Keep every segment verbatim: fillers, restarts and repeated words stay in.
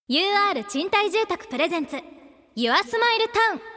ユーアール 賃貸住宅プレゼンツユアスマイルタウン。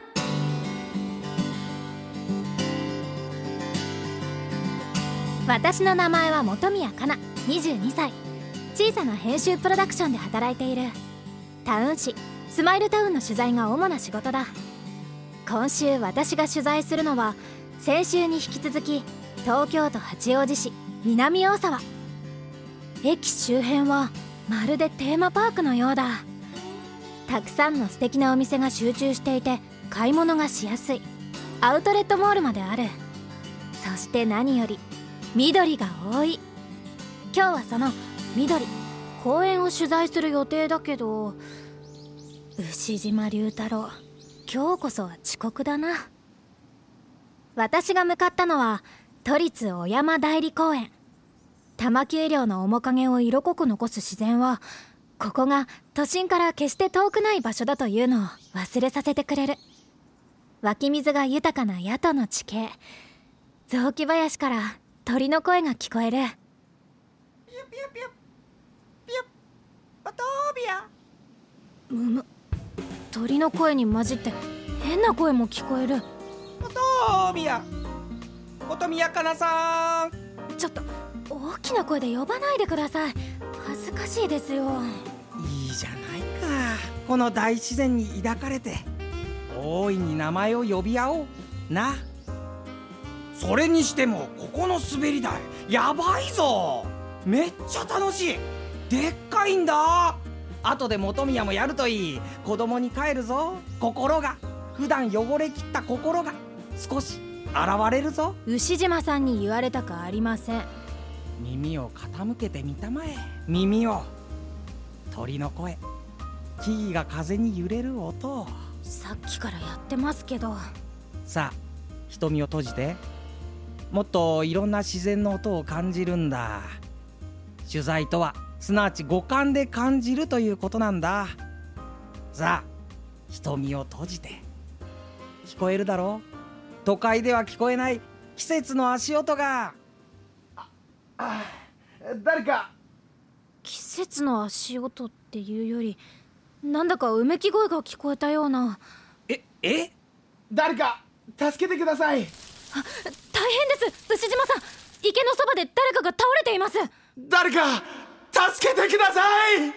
私の名前は本宮かな、にじゅうにさい。小さな編集プロダクションで働いている。タウン誌スマイルタウンの取材が主な仕事だ。今週私が取材するのは先週に引き続き東京都八王子市南大沢。駅周辺はまるでテーマパークのようだ。たくさんの素敵なお店が集中していて買い物がしやすいアウトレットモールまである。そして何より緑が多い。今日はその緑公園を取材する予定だけど、牛島龍太郎、今日こそは遅刻だな。私が向かったのは都立小山代理公園。多摩丘陵の面影を色濃く残す自然は、ここが都心から決して遠くない場所だというのを忘れさせてくれる。湧き水が豊かな谷戸の地形、雑木林から鳥の声が聞こえる。 ピュピュピュピュボトービア。 むむ、鳥の声に混じって変な声も聞こえる。 ボトービア、本宮かなさん。 ちょっと大きな声で呼ばないでください。恥ずかしいですよ。 いいじゃないか、この大自然に抱かれて大いに名前を呼び合おうな。それにしてもここの滑り台やばいぞ。めっちゃ楽しい。でっかいんだ。後で本宮もやるといい。子供に帰るぞ。心が普段汚れきった心が少し現れるぞ。 牛島さんに言われたかありません。 耳を傾けてみたまえ。耳を。鳥の声、木々が風に揺れる音。 さっきからやってますけど。 さあ瞳を閉じて。もっといろんな自然の音を感じるんだ。取材とはすなわち五感で感じるということなんだ。さあ瞳を閉じて。聞こえるだろう。都会では聞こえない季節の足音が。 ああ、誰か。 季節の足音っていうより、なんだかうめき声が聞こえたような。 ええ誰か助けてください。 あ、大変です。牛島さん、池のそばで誰かが倒れています。 誰か助けてください。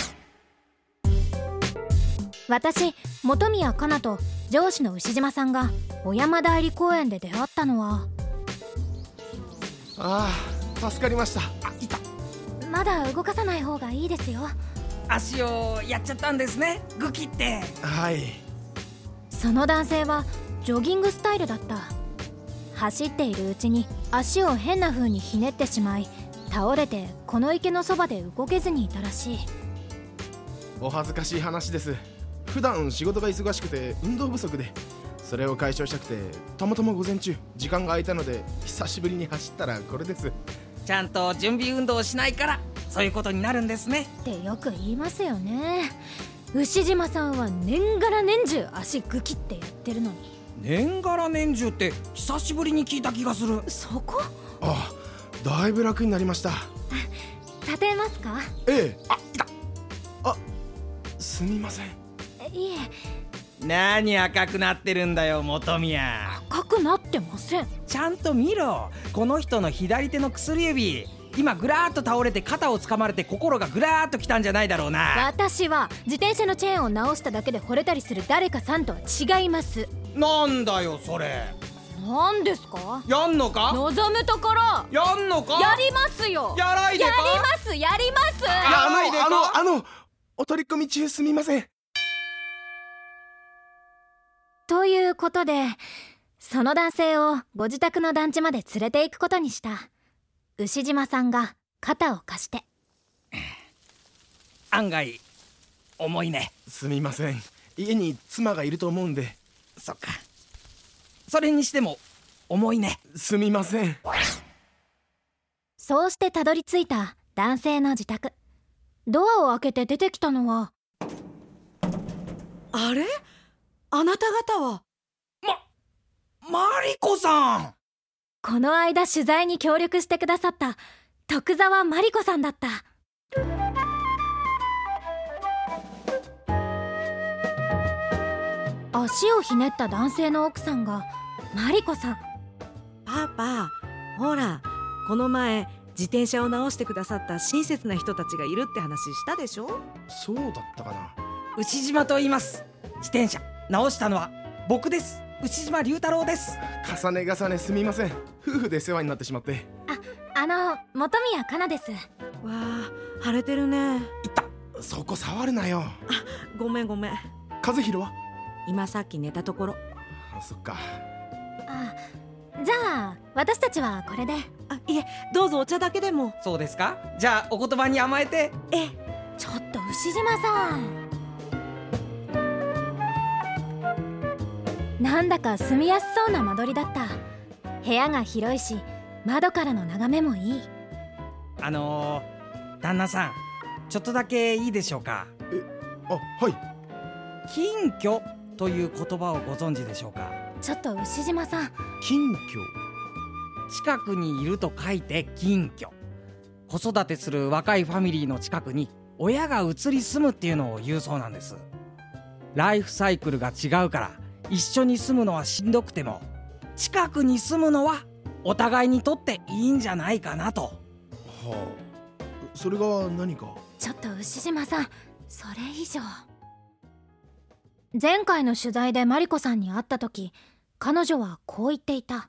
私本宮かなと上司の牛島さんが小山代理公園で出会ったのは。 ああ、助かりました。 あ、いた。 まだ動かさない方がいいですよ。 足をやっちゃったんですね、グキって。 はい。 その男性はジョギングスタイルだった。走っているうちに足を変な風にひねってしまい、倒れてこの池のそばで動けずにいたらしい。 お恥ずかしい話です。普段仕事が忙しくて運動不足で、それを解消したくてたまたま午前中時間が空いたので久しぶりに走ったらこれです。 ちゃんと準備運動をしないからそういうことになるんですねってよく言いますよね。牛島さんは年がら年中足グキってやってるのに。 年がら年中って久しぶりに聞いた気がする。 そこ？ ああ、だいぶ楽になりました。 立てますか？ ええ。あ、いた。あ、すみません。 いえ。 何赤くなってるんだよ本宮。 赤くなってません。 ちゃんと見ろ。この人の左手の薬指、今ぐらーっと倒れて肩を掴まれて心がぐらーっときたんじゃないだろうな。 私は自転車のチェーンを直しただけで惚れたりする誰かさんとは違います。 なんだよそれ。 なんですか？ やんのか？ 望むところやんのか？ やりますよ。 やらいでか？ やりますやります。 やらいでか？ あのあのあのお取り込み中すみません。 ということで、その男性をご自宅の団地まで連れて行くことにした。牛島さんが肩を貸して。 案外重いね。 すみません、家に妻がいると思うんで。 そっか、それにしても重いね。 すみません。 そうしてたどり着いた男性の自宅。ドアを開けて出てきたのは、 あれ？あなた方は。 ま、マリコさん。 この間取材に協力してくださった徳沢マリコさんだった。 足をひねった男性の奥さんがマリコさん。 パパ、ほら、この前自転車を直してくださった親切な人たちがいるって話したでしょ。 そうだったかな。 牛島と言います。自転車直したのは僕です。牛島龍太郎です。 重ね重ねすみません。夫婦で世話になってしまって。 あ、あの本宮かなです。 わあ、腫れてるね。 いった、そこ触るなよ。 あ、ごめんごめん。 和弘は今さっき寝たところ。 あ、そっか。 あ、じゃあ私たちはこれで。 あ、いえ、どうぞお茶だけでも。 そうですか。じゃあお言葉に甘えて。 ええ。 ちょっと牛島さん、なんだか住みやすそうな間取りだった。部屋が広いし窓からの眺めもいい。 あのー、旦那さん、ちょっとだけいいでしょうか。 え、あ、はい。 近居という言葉をご存知でしょうか。 ちょっと牛島さん、 近居。 近くにいると書いて近居。子育てする若いファミリーの近くに親が移り住むっていうのを言うそうなんです。ライフサイクルが違うから一緒に住むのはしんどくても近くに住むのはお互いにとっていいんじゃないかなと。はあ、それが何か。 ちょっと牛島さん、それ以上。前回の取材でマリコさんに会った時、彼女はこう言っていた。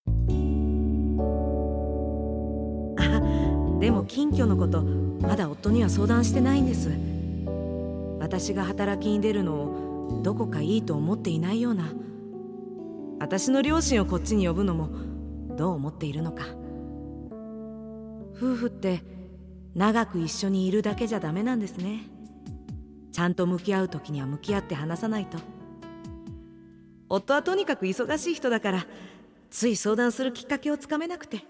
あ、でも近居のことまだ夫には相談してないんです。私が働きに出るのをどこかいいと思っていないような。私の両親をこっちに呼ぶのもどう思っているのか。夫婦って長く一緒にいるだけじゃダメなんですね。ちゃんと向き合う時には向き合って話さないと。夫はとにかく忙しい人だからつい相談するきっかけをつかめなくて。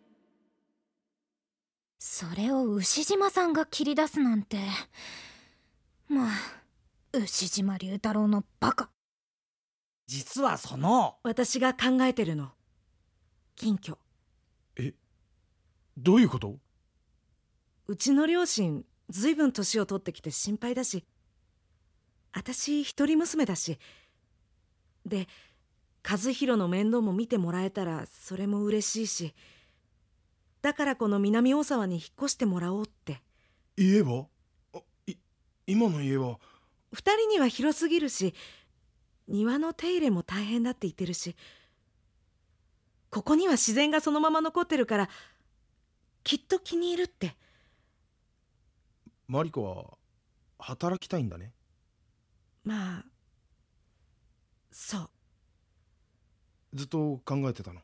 それを牛島さんが切り出すなんて、まあ牛島龍太郎のバカ。 実はその私が考えてるの、近居。 え、どういうこと？ うちの両親ずいぶん年を取ってきて心配だし、私一人娘だしで、和弘の面倒も見てもらえたらそれも嬉しいし、だからこの南大沢に引っ越してもらおうって。 家は？あ、い、今の家は二人には広すぎるし、庭の手入れも大変だって言ってるし、ここには自然がそのまま残ってるからきっと気に入るって。 マリコは働きたいんだね。 まあそう。 ずっと考えてたの？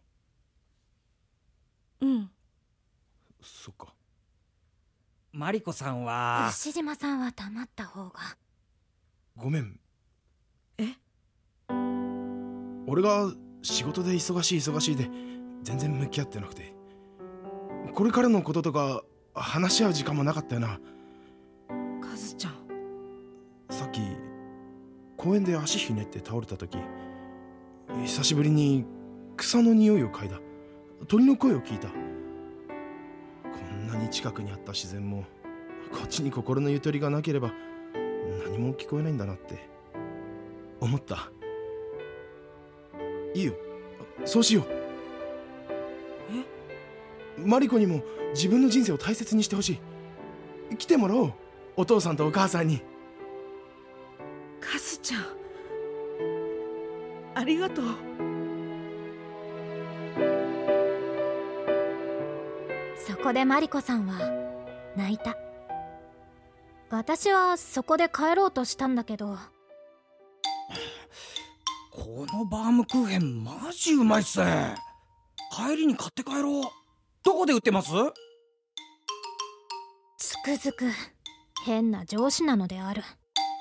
うん。 そっか。 マリコさんは。 牛島さんは黙った方が。 ごめん。 え？ 俺が仕事で忙しい忙しいで全然向き合ってなくて、これからのこととか話し合う時間もなかったよな。 カズちゃん、 さっき公園で足ひねって倒れた時、久しぶりに草の匂いを嗅いだ。鳥の声を聞いた。こんなに近くにあった自然もこっちに心のゆとりがなければ何も聞こえないんだなって思った。いいよ、そうしよう。え？マリコにも自分の人生を大切にしてほしい。来てもらおう、お父さんとお母さんに。 カズちゃん、ありがとう。 そこでマリコさんは泣いた。私はそこで帰ろうとしたんだけど。 このバームクーヘンマジうまいっすね。帰りに買って帰ろう。どこで売ってます？ つくづく変な上司なのである。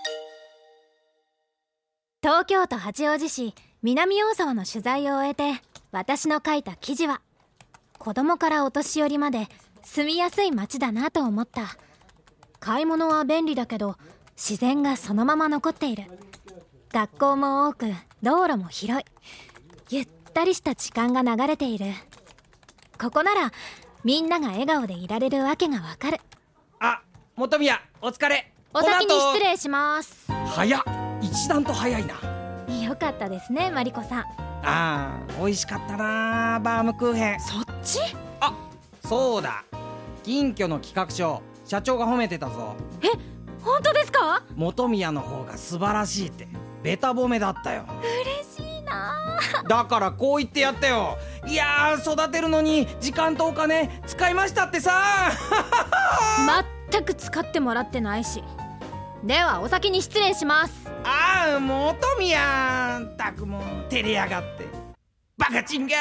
東京都八王子市南大沢の取材を終えて、私の書いた記事は子供からお年寄りまで住みやすい街だなと思った。買い物は便利だけど自然がそのまま残っている。学校も多く道路も広い。ゆったりした時間が流れている。ここならみんなが笑顔でいられるわけがわかる。 あ、本宮お疲れ。 お先に失礼します。 早っ、一段と早いな。 よかったですねマリコさん。 あー、美味しかったなバームクーヘン。 そっち？ あ、そうだ、金居の企画書社長が褒めてたぞ。 え、本当ですか？ 本宮の方が素晴らしいってベタ褒めだったよ。 嬉しいな。 だからこう言ってやったよ。いやー、育てるのに時間とお金使いましたってさ全く使ってもらってないし。ではお先に失礼します。 ああ、本宮たくも照れやがってバカチンが。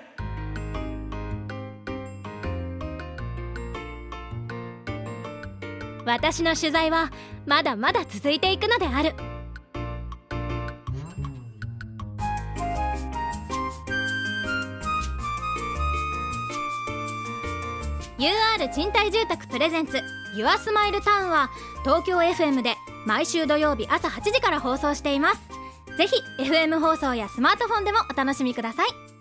私の取材はまだまだ続いていくのである。ユーアール 賃貸住宅プレゼンツユアスマイルタウンは東京 エフエム で毎週土曜日朝はちじから放送しています。ぜひ エフエム 放送やスマートフォンでもお楽しみください。